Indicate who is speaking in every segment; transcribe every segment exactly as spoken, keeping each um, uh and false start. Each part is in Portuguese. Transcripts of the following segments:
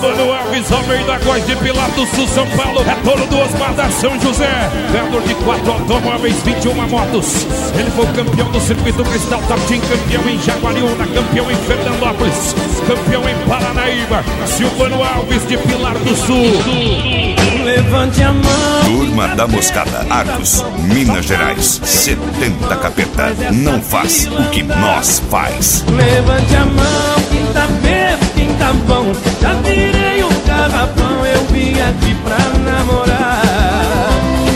Speaker 1: Mano Alves, Almeida, Góis de Pilar do Sul, São Paulo. É dono do Osmar da São José. Vendedor de quatro automóveis, vinte e uma motos. Ele foi o campeão do circuito Cristal Tartim, campeão em Jaguariúna, campeão em Fernandópolis, campeão em Paranaíba. Silvano Alves de Pilar do Sul.
Speaker 2: Levante a mão.
Speaker 3: Turma da Moscada, Arcos, Minas Gerais. setenta capeta. Não faz o que nós faz.
Speaker 2: Levante a mão, quem tá bebo, quem tá bom. Já virei o garrafão, eu vim aqui pra namorar.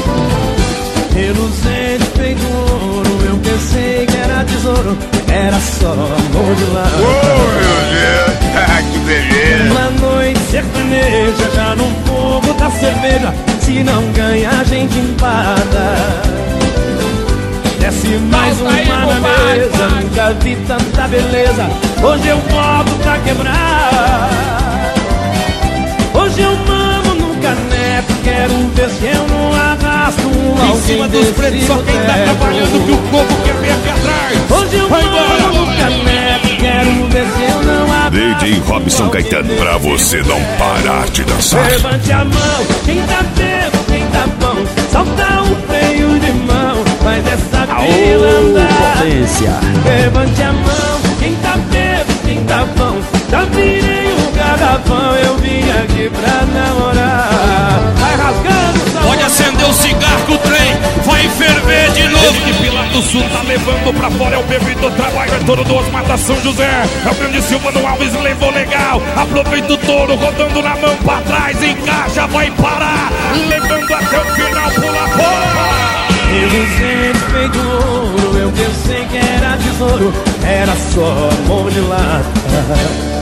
Speaker 2: Reluzente feito ouro, eu pensei que era tesouro, era só amor de lá.
Speaker 3: Oh, meu Deus, que beleza.
Speaker 2: Uma noite sertaneja, já no fogo da cerveja. Se não ganha, a gente empada. Desce mais uma na mesa, nunca vi tanta beleza. Hoje eu volto pra quebrar. Hoje eu mamo no caneco, quero ver se eu não arrasto um
Speaker 1: Em cima dos pretos, só quem tá trabalhando que o povo quer ver aqui atrás.
Speaker 2: Hoje eu mamo no caneco, quero ver se eu não arrasto.
Speaker 3: D J Robson Caetano, pra você não parar de dançar.
Speaker 2: Levante a mão, quem tá bebo, quem tá bom. Solta o freio de mão, faz essa vila andar. Levante a mão, quem tá bebo, quem tá bom. Já virei o garrafão, eu vim aqui pra namorar. Vai rasgando, sabor.
Speaker 1: Pode acender o cigarro que o trem vai ferver de novo. Ele de Pilar do Sul tá levando pra fora, é o bebê trabalho, é touro do Osmar da São José. É o grande Silvano Alves, levou legal. Aproveita o touro, rodando na mão pra trás, encaixa, vai parar. Levando até o final, pula fora.
Speaker 2: Eu sempre feito ouro, eu pensei que era tesouro, era só amor de lata.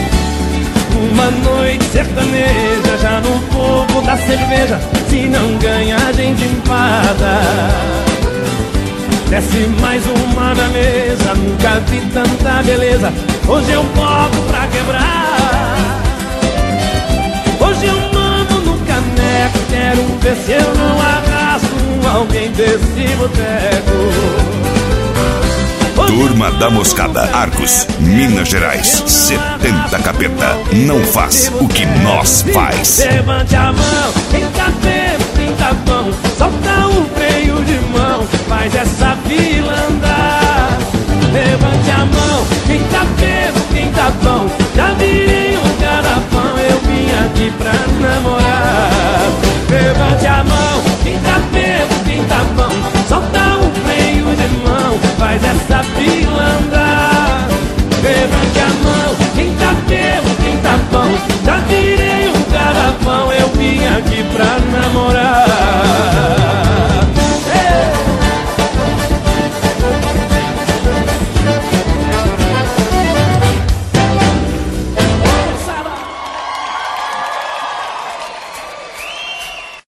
Speaker 2: Uma noite sertaneja, já no fogo da cerveja. Se não ganha, a gente empada. Desce mais uma na mesa, nunca vi tanta beleza. Hoje eu boto pra quebrar. Hoje eu mamo no caneco, quero ver se eu não arrasto alguém desse boteco.
Speaker 3: Turma da Moscada, Arcos, Minas Gerais. setenta capeta. Não faz o que nós faz.
Speaker 2: Levante a mão, quem tá bebo, quem tá bom.